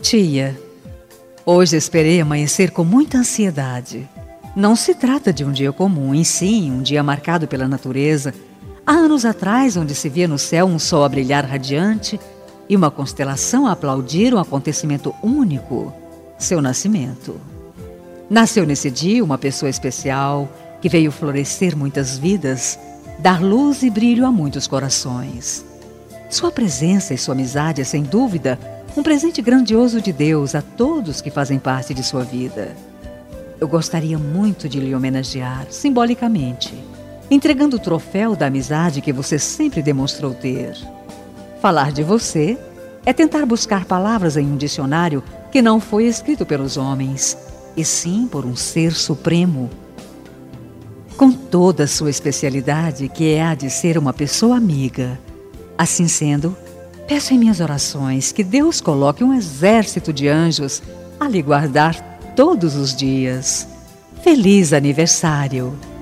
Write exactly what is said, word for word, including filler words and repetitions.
Tia, hoje esperei amanhecer com muita ansiedade. Não se trata de um dia comum, em si, um dia marcado pela natureza. Há anos atrás, onde se via no céu um sol a brilhar radiante e uma constelação a aplaudir um acontecimento único, seu nascimento. Nasceu nesse dia uma pessoa especial que veio florescer muitas vidas, dar luz e brilho a muitos corações. Sua presença e sua amizade é, sem dúvida, um presente grandioso de Deus a todos que fazem parte de sua vida. Eu gostaria muito de lhe homenagear, simbolicamente, entregando o troféu da amizade que você sempre demonstrou ter. Falar de você é tentar buscar palavras em um dicionário que não foi escrito pelos homens, e sim por um ser supremo. Com toda a sua especialidade, que é a de ser uma pessoa amiga. Assim sendo, peço em minhas orações que Deus coloque um exército de anjos a lhe guardar todos os dias. Feliz aniversário!